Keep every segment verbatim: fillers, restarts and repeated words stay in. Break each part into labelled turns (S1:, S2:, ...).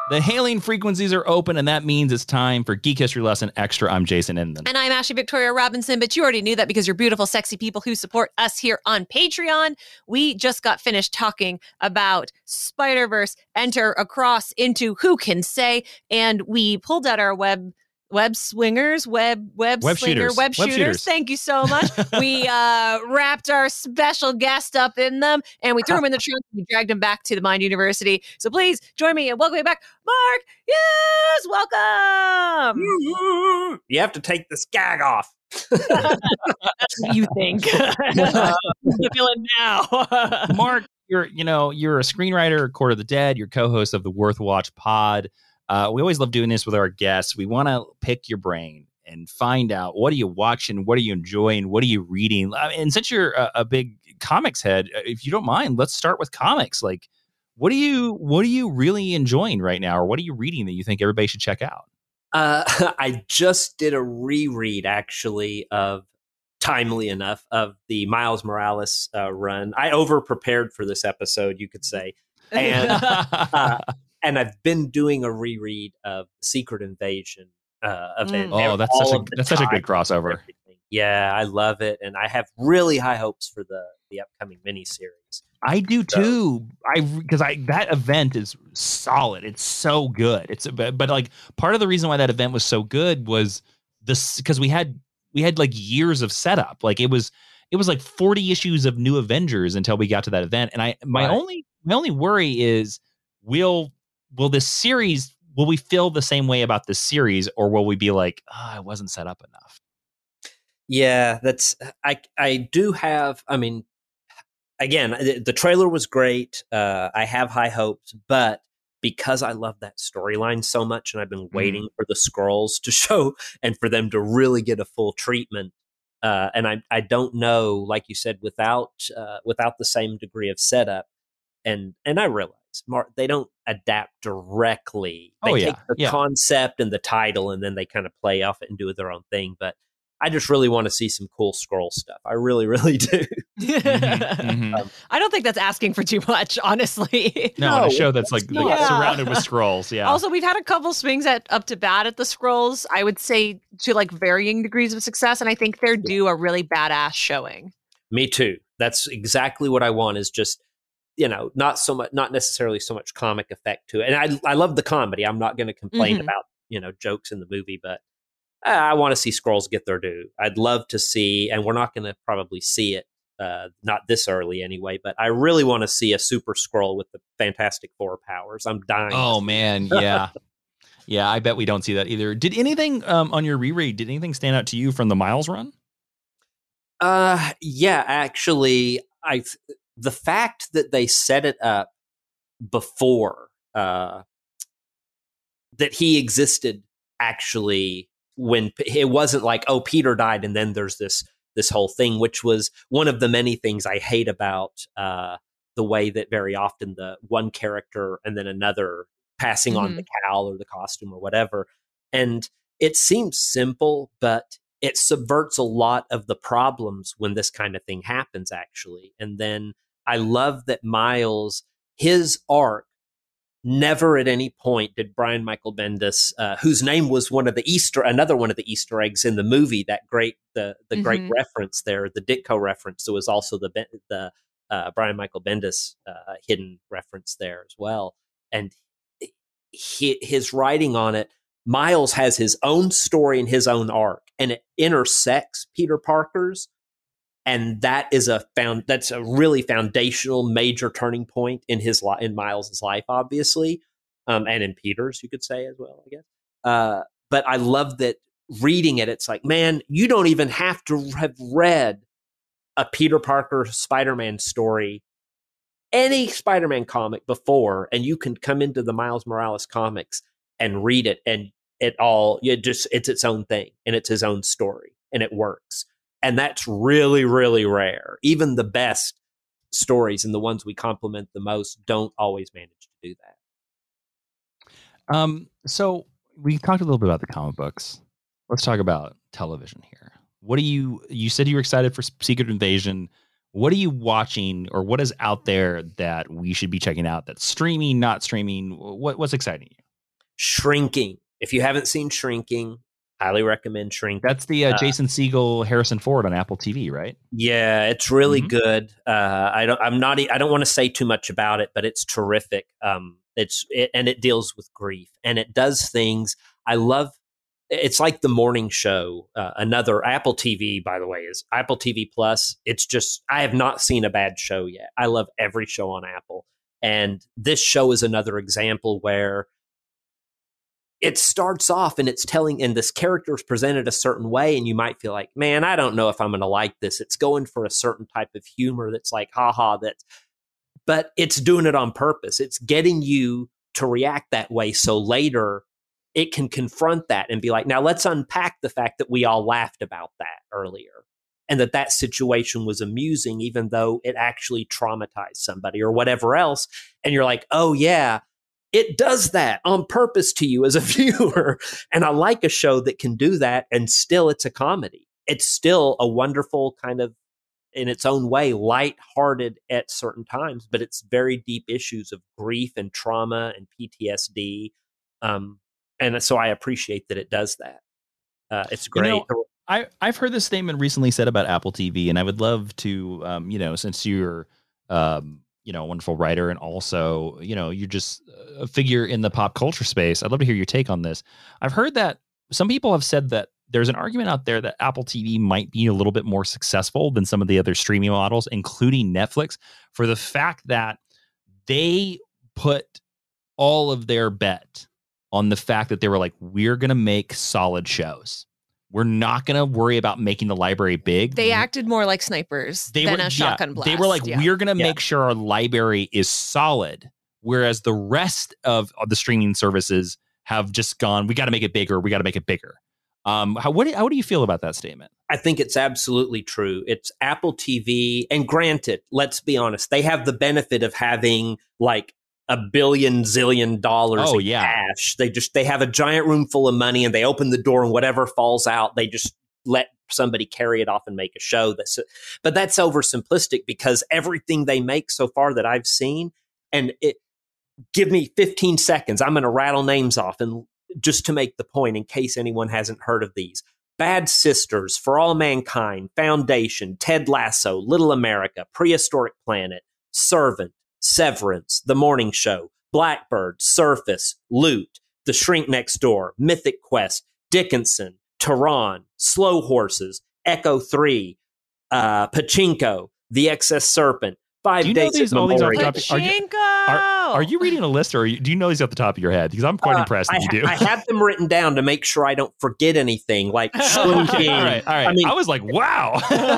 S1: The hailing frequencies are open, and that means it's time for Geek History Lesson Extra. I'm Jason Inman.
S2: And I'm Ashley Victoria Robinson, but you already knew that because you're beautiful, sexy people who support us here on Patreon. We just got finished talking about Spider-Verse Enter Across into Who Can Say, and we pulled out our web web swingers, web web,
S1: web
S2: slinger,
S1: shooters.
S2: web,
S1: web
S2: shooters.
S1: shooters.
S2: Thank you so much. We uh, wrapped our special guest up in them, and we threw him in the trunk. We dragged him back to the Mind University. So please join me and welcome back, Mark. Yes, welcome.
S3: You have to take the skag off.
S2: That's what you think. The villain now.
S1: Mark, you're you know you're a screenwriter, Court of the Dead. You're co-host of the Worth Watch Pod. Uh, we always love doing this with our guests. We want to pick your brain and find out what are you watching, what are you enjoying, what are you reading. And since you're a, a big comics head, if you don't mind, let's start with comics. Like, what are you what are you really enjoying right now, or what are you reading that you think everybody should check out?
S3: Uh, I just did a reread, actually, of timely enough of the Miles Morales uh, run. I over prepared for this episode, you could say, and. uh, And I've been doing a reread of Secret Invasion uh, event.
S1: Mm. Oh, that's such a that's such a good crossover.
S3: Yeah, I love it, and I have really high hopes for the the upcoming miniseries.
S1: I do too. So, I because I that event is solid. It's so good. It's but, but like part of the reason why that event was so good was this because we had we had like years of setup. Like it was it was like forty issues of New Avengers until we got to that event. And I my right. only my only worry is will. Will this series, will we feel the same way about this series, or will we be like, oh, it wasn't set up enough?
S3: Yeah, that's, I, I do have, I mean, again, the, the trailer was great. Uh, I have high hopes, but because I love that storyline so much and I've been waiting mm. for the Skrulls to show and for them to really get a full treatment. Uh, and I, I don't know, like you said, without, uh, without the same degree of setup. And, and I realize, Mark, they don't adapt directly. They
S1: oh,
S3: take
S1: yeah.
S3: the
S1: yeah.
S3: concept and the title, and then they kind of play off it and do their own thing. But I just really want to see some cool Skrull stuff. I really, really do.
S2: mm-hmm, mm-hmm. Um, I don't think that's asking for too much, honestly.
S1: No,
S3: no
S1: on a show that's like, like
S2: yeah.
S1: surrounded with Skrulls. Yeah.
S2: Also, we've had a couple swings at up to bat at the Skrulls. I would say to like varying degrees of success, and I think they're due a really badass showing.
S3: Me too. That's exactly what I want. Is just. You know, not so much, not necessarily so much comic effect to it. And I, I love the comedy. I'm not going to complain mm-hmm. about, you know, jokes in the movie, but uh, I want to see Skrulls get their due. I'd love to see, and we're not going to probably see it, uh, not this early anyway, but I really want to see a super Skrull with the Fantastic Four powers. I'm dying.
S1: Oh, man. Yeah. yeah. I bet we don't see that either. Did anything um, on your reread, did anything stand out to you from the Miles run?
S3: Uh, yeah, actually, I the fact that they set it up before uh, that he existed actually when it wasn't like, oh, Peter died and then there's this this whole thing, which was one of the many things I hate about uh, the way that very often the one character and then another passing mm-hmm. on the cowl or the costume or whatever. And it seems simple, but it subverts a lot of the problems when this kind of thing happens, actually. And then I love that Miles, his arc, never at any point did Brian Michael Bendis, uh, whose name was one of the Easter, another one of the Easter eggs in the movie, that great, the the mm-hmm. great reference there, the Ditko reference. There was also the the uh, Brian Michael Bendis uh, hidden reference there as well. And he, his writing on it, Miles has his own story and his own arc, and it intersects Peter Parker's. And that is a found that's a really foundational, major turning point in his li- in Miles's life, obviously, um, and in Peter's, you could say as well, I guess. Uh, but I love that reading it. It's like, man, you don't even have to have read a Peter Parker Spider-Man story, any Spider-Man comic before, and you can come into the Miles Morales comics and read it, and it all it just it's its own thing, and it's his own story, and it works. And that's really, really rare. Even the best stories and the ones we compliment the most don't always manage to do that.
S1: Um, so we talked a little bit about the comic books. Let's talk about television here. What do you, you said you were excited for Secret Invasion. What are you watching, or what is out there that we should be checking out that's streaming, not streaming? What, what's exciting you?
S3: Shrinking. If you haven't seen Shrinking, highly recommend Shrinking.
S1: That's the uh, Jason uh, Segel, Harrison Ford on Apple T V, right?
S3: Yeah, it's really mm-hmm. good. Uh, I don't. I'm not. I don't want to say too much about it, but it's terrific. Um, it's it, and it deals with grief, and it does things. I love. It's like The Morning Show. Uh, another Apple T V, by the way, is Apple T V Plus. It's just I have not seen a bad show yet. I love every show on Apple, and this show is another example where it starts off and it's telling, and this character is presented a certain way, and you might feel like, man, I don't know if I'm going to like this. It's going for a certain type of humor that's like, haha, that's, but it's doing it on purpose. It's getting you to react that way. So later it can confront that and be like, now let's unpack the fact that we all laughed about that earlier and that that situation was amusing, even though it actually traumatized somebody or whatever else. And you're like, oh yeah, it does that on purpose to you as a viewer. And I like a show that can do that. And still it's a comedy. It's still a wonderful kind of, in its own way, lighthearted at certain times, but it's very deep issues of grief and trauma and P T S D. Um, and so I appreciate that it does that. Uh, it's great.
S1: You know, I, I've heard this statement recently said about Apple T V, and I would love to, um, you know, since you're, um, you know, a wonderful writer, and also, you know, you're just a figure in the pop culture space. I'd love to hear your take on this. I've heard that some people have said that there's an argument out there that Apple T V might be a little bit more successful than some of the other streaming models, including Netflix, for the fact that they put all of their bet on the fact that they were like, we're going to make solid shows. We're not going to worry about making the library big.
S2: They acted more like snipers
S1: they
S2: than
S1: were,
S2: a shotgun
S1: yeah,
S2: blast.
S1: They were like,
S2: yeah.
S1: we're going to
S3: yeah.
S1: make sure our library is solid, whereas the rest of, of the streaming services have just gone, we got to make it bigger. We got to make it bigger. Um, how, what, how do you feel about that statement?
S3: I think it's absolutely true. It's Apple T V. And granted, let's be honest, they have the benefit of having like a billion zillion dollars
S1: oh,
S3: in
S1: yeah.
S3: cash. They just, they have a giant room full of money and they open the door and whatever falls out, they just let somebody carry it off and make a show. That's, but that's oversimplistic because everything they make so far that I've seen, and it, give me fifteen seconds. I'm going to rattle names off and just to make the point in case anyone hasn't heard of these. Bad Sisters, For All Mankind, Foundation, Ted Lasso, Little America, Prehistoric Planet, Servant, Severance, The Morning Show, Blackbird, Surface, Loot, The Shrink Next Door, Mythic Quest, Dickinson, Tehran, Slow Horses, Echo three, uh, Pachinko, The Excess Serpent, Five
S1: do you
S3: Days
S1: know these,
S3: of
S1: all these off
S3: Memoria.
S1: the top, are, you, are, are you reading a list, or are you, do you know these off the top of your head? Because I'm quite
S3: uh,
S1: impressed that
S3: I,
S1: you do.
S3: I have them written down to make sure I don't forget anything, like shrinking.
S1: all right, all right.
S3: I mean,
S1: I was like, wow.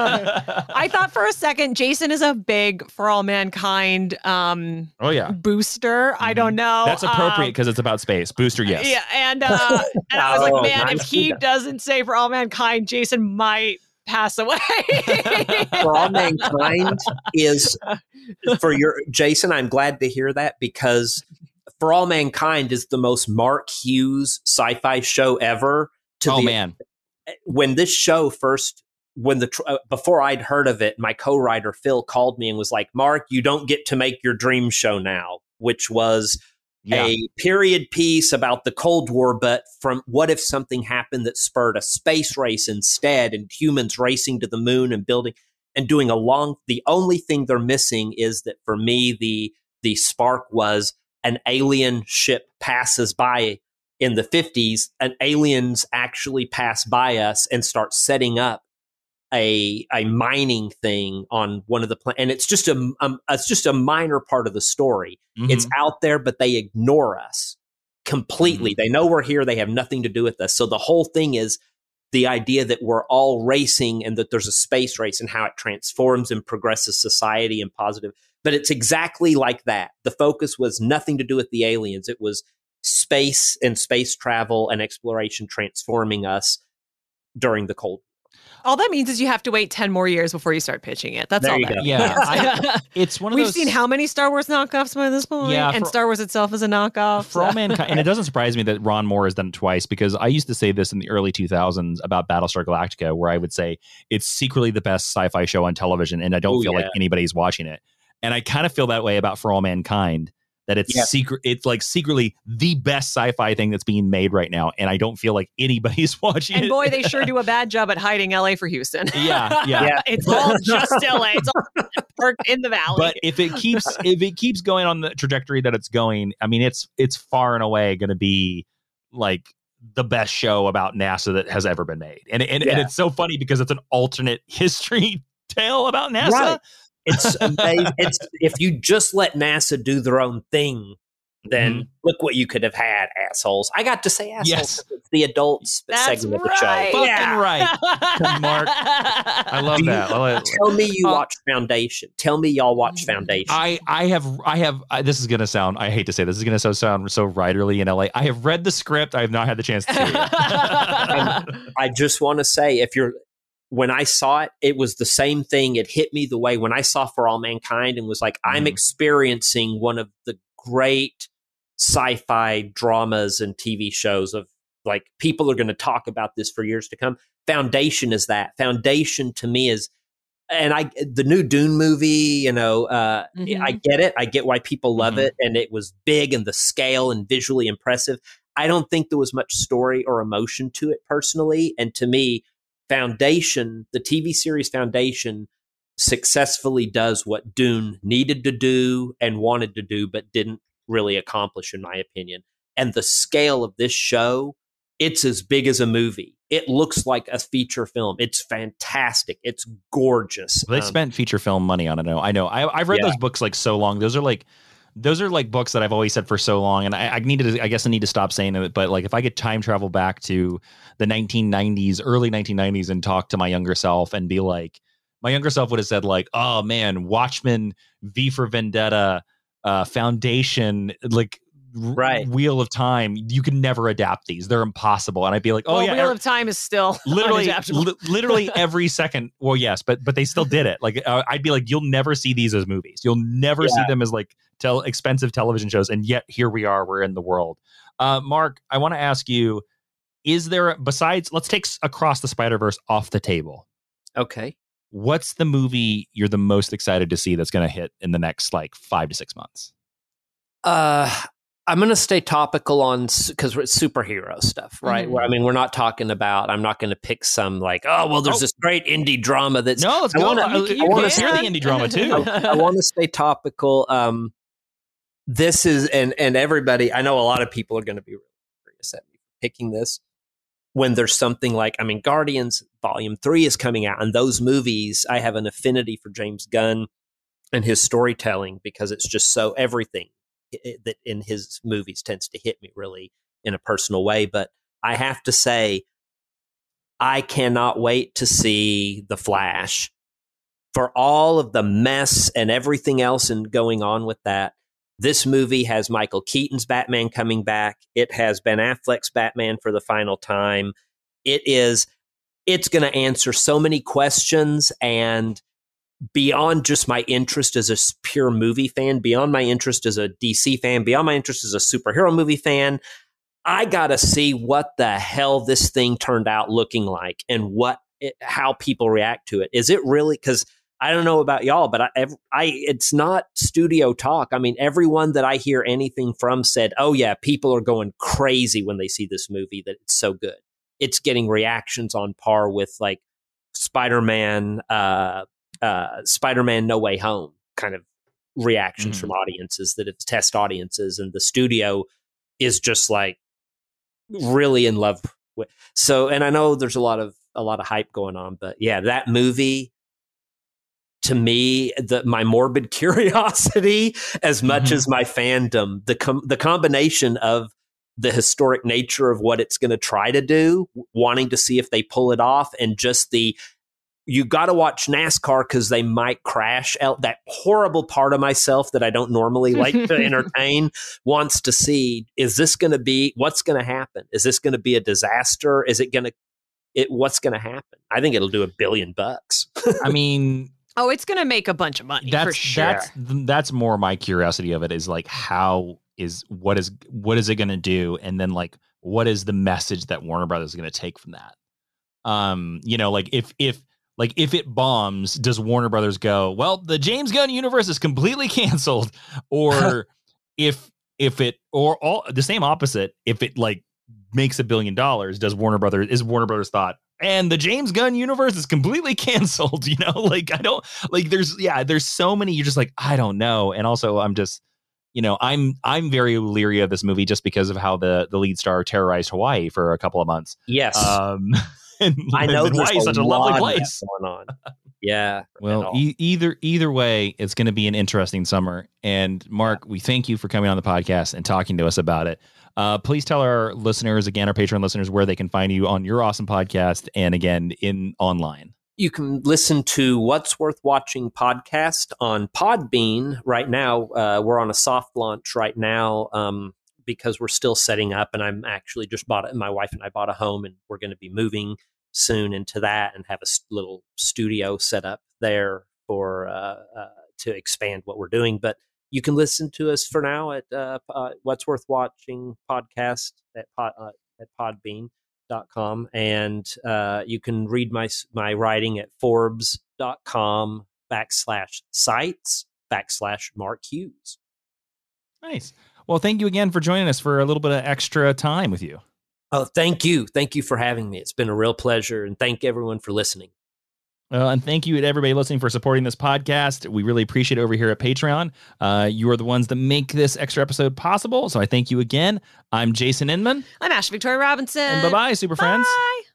S2: I thought for a second, Jason is a big For All Mankind um,
S1: oh, yeah.
S2: booster. Mm-hmm. I don't know.
S1: That's appropriate because
S2: um,
S1: it's about space. Booster, yes.
S2: Yeah, and, uh, and I was
S3: Oh,
S2: like, man, if
S3: nice.
S2: he doesn't say For All Mankind, Jason might pass away.
S3: For All Mankind is for your Jason. I'm glad to hear that because For All Mankind is the most Mark Hughes sci-fi show ever. To
S1: oh
S3: the,
S1: man,
S3: when this show first, when the uh, before I'd heard of it, my co-writer Phil called me and was like, "Mark, you don't get to make your dream show now," which was
S1: yeah.
S3: a period piece about the Cold War, but from what if something happened that spurred a space race instead and humans racing to the moon and building and doing a long, the only thing they're missing is that for me, the, the spark was an alien ship passes by in the fifties and aliens actually pass by us and start setting up a a mining thing on one of the pla- and it's just a um, it's just a minor part of the story. Mm-hmm. It's out there, but they ignore us completely. Mm-hmm. They know we're here. They have nothing to do with us. So the whole thing is the idea that we're all racing and that there's a space race and how it transforms and progresses society and positive. But it's exactly like that. The focus was nothing to do with the aliens. It was space and space travel and exploration transforming us during the Cold War.
S2: All that means is you have to wait ten more years before you start pitching it. That's
S3: there
S2: all
S3: you
S2: that
S3: go.
S2: means.
S1: Yeah, I, it's one of
S2: We've
S1: those.
S2: seen how many Star Wars knockoffs by this point?
S1: Yeah,
S2: and
S1: for,
S2: Star Wars itself is a knockoff.
S1: For All Mankind, and it doesn't surprise me that Ron Moore has done it twice, because I used to say this in the early two thousands about Battlestar Galactica, where I would say it's secretly the best sci-fi show on television, and I don't
S3: Ooh,
S1: feel
S3: yeah.
S1: like anybody's watching it. And I kind of feel that way about For All Mankind, that it's
S3: Yeah.
S1: secret. It's like secretly the best sci-fi thing that's being made right now, and I don't feel like anybody's watching
S2: And
S1: it.
S2: boy, they sure do a bad job at hiding L A for Houston.
S1: Yeah, yeah.
S3: Yeah.
S2: It's all just L A. It's all parked in the valley.
S1: But if it keeps if it keeps going on the trajectory that it's going, I mean, it's it's far and away going to be like the best show about NASA that has ever been made. And and,
S3: Yeah.
S1: and it's so funny because it's an alternate history tale about NASA.
S3: Right. It's amazing. It's if you just let NASA do their own thing, then
S1: Mhm.
S3: look what you could have had, assholes. I got to say assholes.
S1: Yes.
S3: 'Cause it's the adults
S2: That's
S3: segment of the
S2: right.
S3: show.
S1: Fucking
S3: Yeah.
S1: right. Mark, I love
S3: Do you-
S1: that. I love-
S3: Tell me you
S2: Uh,
S3: watch Foundation. Tell me y'all watch Foundation.
S1: I, I have I have I, this is gonna sound I hate to say this, this is gonna so sound so writerly in L A. I have read the script. I have not had the chance to see it.
S3: I just want to say, if you're, when I saw it, it was the same thing. It hit me the way when I saw For All Mankind and was like, I'm
S1: Mhm.
S3: experiencing one of the great sci-fi dramas and T V shows of like, people are going to talk about this for years to come. Foundation is that. Foundation to me is, and I, the new Dune movie, you know, uh,
S2: Mhm.
S3: I get it. I get why people love
S1: Mhm.
S3: it. And it was big and the scale and visually impressive. I don't think there was much story or emotion to it personally. And to me, Foundation, the T V series Foundation, successfully does what Dune needed to do and wanted to do, but didn't really accomplish, in my opinion. And the scale of this show, it's as big as a movie. It looks like a feature film. It's fantastic. It's gorgeous.
S1: They
S3: Um,
S1: spent feature film money on it. I know. I know. I, I've read
S3: Yeah.
S1: those books like so long. Those are like, those are like books that I've always said for so long. And I, I needed to, I guess I need to stop saying it. But like, if I could time travel back to the nineteen nineties, early nineteen nineties and talk to my younger self and be like, my younger self would have said like, oh man, Watchmen, V for Vendetta, uh, Foundation, like, r-
S3: Right.
S1: Wheel of Time. You can never adapt these. They're impossible. And I'd be like, oh
S2: well,
S1: yeah,
S2: Wheel
S1: er-
S2: of Time is still
S1: literally
S2: unadaptable.
S1: li- literally every second. Well, yes, but but they still did it. Like uh, I'd be like, you'll never see these as movies. You'll never see them as like tel- expensive television shows. And yet here we are. We're in the world. Uh, Mark, I want to ask you: is there, besides, let's take s- Across the Spider-Verse off the table?
S3: Okay.
S1: What's the movie you're the most excited to see that's going to hit in the next like five to six months?
S3: Uh, I'm going to stay topical on because it's superhero stuff, right?
S2: Mhm.
S3: Where I mean, we're not talking about. I'm not going to pick some like, oh, well, there's
S1: Oh.
S3: this great indie drama that's.
S1: No, let's
S3: I
S1: go.
S3: wanna-
S1: I,
S2: you
S1: I want to
S2: can.
S1: hear the indie drama too.
S3: I, I want to stay topical. Um, this is and and everybody. I know a lot of people are going to be really furious at me for picking this when there's something like, I mean, Guardians Volume Three is coming out, and those movies, I have an affinity for James Gunn and his storytelling because it's just so everything i- that in his movies tends to hit me really in a personal way. But I have to say, I cannot wait to see The Flash. For all of the mess and everything else and going on with that, this movie has Michael Keaton's Batman coming back. It has Ben Affleck's Batman for the final time. It is, it's going to answer so many questions, and beyond just my interest as a s- pure movie fan, beyond my interest as a D C fan, beyond my interest as a superhero movie fan, I got to see what the hell this thing turned out looking like and what it, how people react to it. Is it really, because I don't know about y'all, but I, ev- I, it's not studio talk. I mean, everyone that I hear anything from said, oh yeah, people are going crazy when they see this movie, that it's so good. It's getting reactions on par with like Spider-Man, uh, uh, Spider-Man No Way Home kind of reactions
S1: Mhm.
S3: from audiences that it's test audiences, and the studio is just like really in love with. So, and I know there's a lot of, a lot of hype going on, but yeah, that movie, to me, the, my morbid curiosity, as much
S1: Mhm.
S3: as my fandom, the com- the combination of the historic nature of what it's going to try to do, wanting to see if they pull it off, and just the, you got to watch NASCAR because they might crash. Out that horrible part of myself that I don't normally like to entertain wants to see, is this going to be, what's going to happen? Is this going to be a disaster? Is it going to, it, what's going to happen? I think it'll do a billion bucks.
S1: I mean,
S2: Oh, it's going to make a bunch of money
S1: that's
S2: for sure.
S1: that's that's more my curiosity of it, is like, how is what is what is it going to do, and then like what is the message that Warner Brothers is going to take from that? Um, you know, like if if like if it bombs, does Warner Brothers go, well, the James Gunn universe is completely canceled, or if if it or all the same opposite, if it like makes a billion dollars, does Warner Brothers is Warner Brothers thought, and the James Gunn universe is completely canceled, you know? Like I don't like there's yeah, there's so many you're just like, I don't know. And also I'm just, you know, I'm I'm very leery of this movie just because of how the the lead star terrorized Hawaii for a couple of months.
S3: Yes.
S1: Um and,
S3: I know
S1: and
S3: there's
S1: Hawaii is such a lovely place
S3: going on. Yeah.
S1: Well, e- either either way, it's going to be an interesting summer. And Mark, yeah. we thank you for coming on the podcast and talking to us about it. Uh, please tell our listeners, again, our Patreon listeners, where they can find you on your awesome podcast and again in online.
S3: You can listen to What's Worth Watching podcast on Podbean right now. Uh, we're on a soft launch right now um, because we're still setting up, and I'm actually just bought it. My wife and I bought a home, and we're going to be moving soon into that and have a little studio set up there for uh, uh, to expand what we're doing. But you can listen to us for now at uh, uh, What's Worth Watching podcast at pod, uh, at podbean dot com, and uh, you can read my my writing at Forbes dot com backslash sites backslash Mark Hughes.
S1: Nice. Well, thank you again for joining us for a little bit of extra time with you.
S3: Oh, thank you. Thank you for having me. It's been a real pleasure, and thank everyone for listening.
S1: Uh, and thank you to everybody listening for supporting this podcast. We really appreciate it over here at Patreon. Uh, you are the ones that make this extra episode possible, so I thank you again. I'm Jason Inman.
S2: I'm Ashley Victoria Robinson.
S1: And bye-bye, super friends.
S2: Bye.